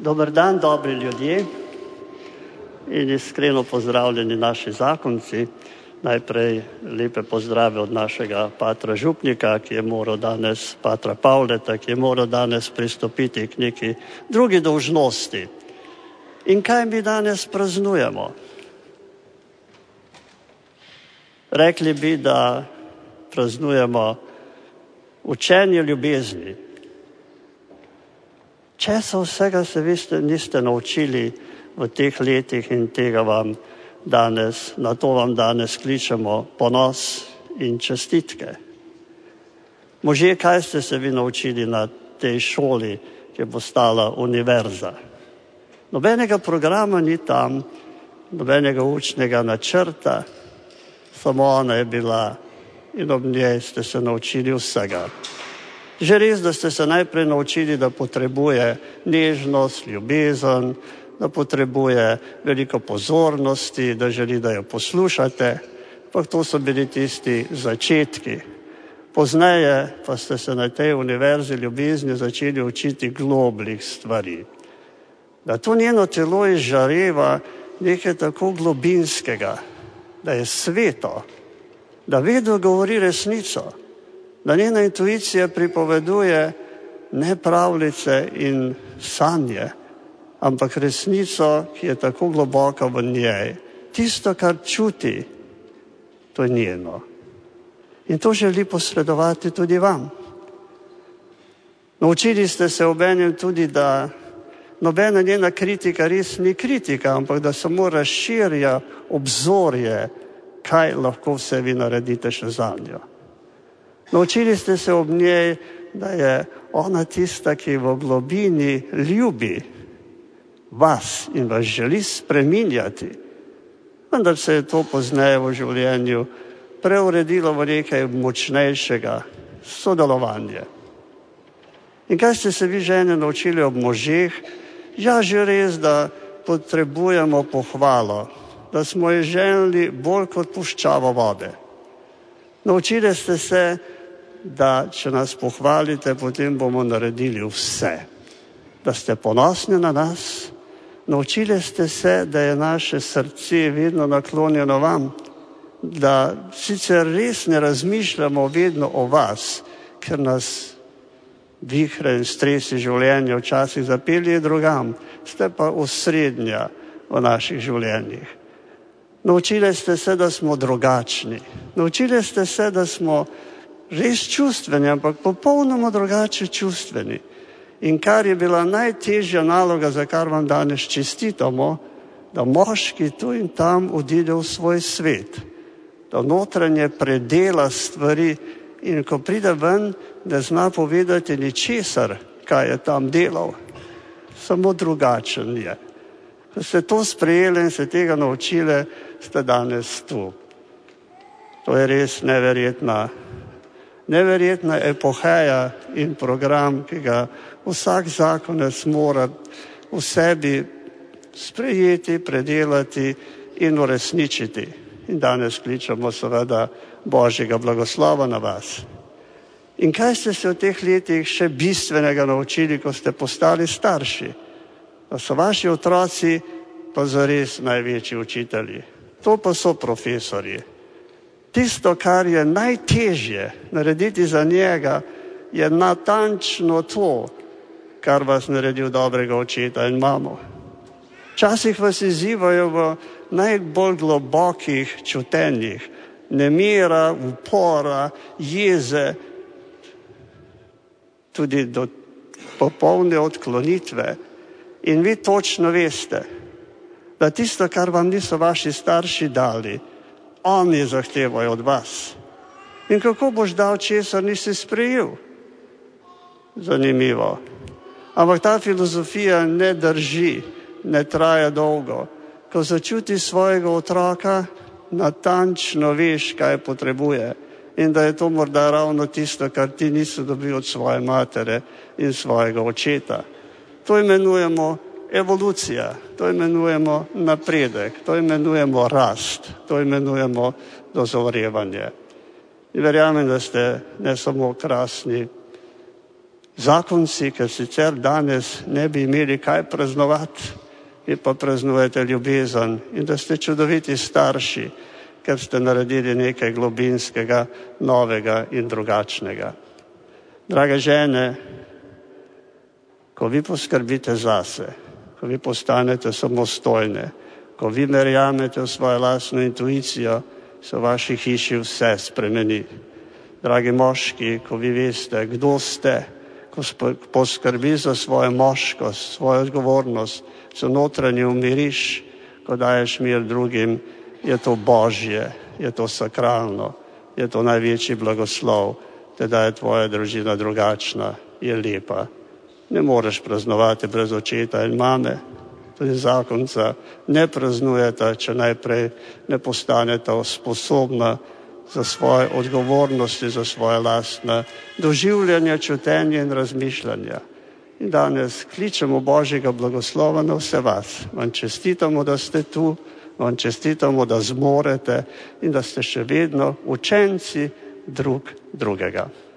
Dober dan, dobri ljudje in iskreno pozdravljeni naši zakonci. Najprej lepe pozdrave od našega patra župnika, ki je moral danes, patra Pavleta, ki je moral danes pristopiti k neki drugi dolžnosti. In kaj mi danes praznujemo? Rekli bi, da praznujemo učenje ljubezni. Česa vsega se niste naučili v teh letih in tega vam danes, na to vam danes kličemo ponos in čestitke. Možje, kaj ste se vi naučili na tej šoli, ki je postala univerza? Nobenega programa ni tam, nobenega učnega načrta, samo ona je bila in ob njej ste se naučili vsega. Že res, da ste se najprej naučili, da potrebuje nežnost, ljubezen, da potrebuje veliko pozornosti, da želi, da jo poslušate, pa to so bili tisti začetki. Pozneje pa ste se na tej univerzi ljubezni začeli učiti globljih stvari. Da to njeno telo izžareva nekaj tako globinskega, da je sveto, da vedno govori resnico, da njena intuicija pripoveduje ne pravljice in sanje, ampak resnico, ki je tako globoka v njej. Tisto, kar čuti, to je njeno. In to želi posredovati tudi vam. Naučili ste se obenem tudi, da nobena njena kritika res ni kritika, ampak da samo razširja obzorje, kaj lahko vse vi naredite še za njo. Naučili ste se ob njej, da je ona tista, ki v globini ljubi vas in vas želi spreminjati. Vendar se je to pozneje v življenju preuredilo v nekaj močnejšega sodelovanja. In kaj ste se vi žene naučili ob možeh? Ja, že res, da potrebujemo pohvalo, da smo ji želeli bolj kot puščavo vode. Naučili ste se, da če nas pohvalite, potem bomo naredili vse. Da ste ponosni na nas. Naučili ste se, da je naše srce vedno naklonjeno vam, da sicer res ne razmišljamo vedno o vas, ker nas vihre in stresi življenja včasih zapelje drugam, ste pa osrednja v naših življenjih. Naučili ste se, da smo drugačni. Naučili ste se, da smo res čustveni, ampak popolnoma drugače čustveni. In kar je bila najtežja naloga, za kar vam danes čestitamo, da moški tu in tam odide v svoj svet, da notranje predela stvari in ko pride ven, ne zna povedati ničesar, kaj je tam delal. Samo drugačen je. Ko ste to sprejeli in se tega naučili, ste danes tu. To je res neverjetna epoheja in program, ki ga vsak zakonec mora v sebi sprejeti, predelati in uresničiti. In danes kličemo seveda Božjega blagoslova na vas. In kaj ste se v teh letih še bistvenega naučili, ko ste postali starši? Da so vaši otroci pa zares največji učitelji. To pa so profesorji. Tisto, kar je najtežje narediti za njega, je natančno to, kar vas naredi dobrega očeta in mamo. Včasih vas izzivajo v najbolj globokih čutenjih, nemira, upora, jeze, tudi do popolne odklonitve. In vi točno veste, da tisto, kar vam niso vaši starši dali, oni zahtevajo od vas. In kako boš dal, česar nisi sprejel? Zanimivo. Ampak ta filozofija ne drži, ne traja dolgo. Ko začutiš svojega otroka, natančno veš, kaj potrebuje. In da je to morda ravno tisto, kar ti nisi dobil od svoje matere in svojega očeta. To imenujemo evolucija, to imenujemo napredek, to imenujemo rast, to imenujemo dozorevanje. In verjamem, da ste ne samo krasni Zakonci, ker sicer danes ne bi imeli kaj praznovati, vi pa praznujete ljubezen in da ste čudoviti starši, ker ste naredili nekaj globinskega, novega in drugačnega. Drage žene, ko vi poskrbite zase, ko vi postanete samostojne, ko vi verjamete v svojo lastno intuicijo, se v vaši hiši vse spremeni. Dragi moški, ko vi veste, kdo ste, ko poskrbi za svojo moškost, svojo odgovornost, se notranji umiriš, ko daješ mir drugim, je to Božje, je to sakralno, je to največji blagoslov, teda je tvoja družina drugačna, je lepa. Ne moreš praznovati brez očeta in mame, tudi zakonca ne praznujeta, če najprej ne postaneta sposobna za svoje odgovornosti, za svoje lastne doživljanja, čutenja in razmišljanja. In danes kličemo Božjega blagoslova na vse vas. Vam čestitamo, da ste tu, vam čestitamo, da zmorete in da ste še vedno učenci drug drugega.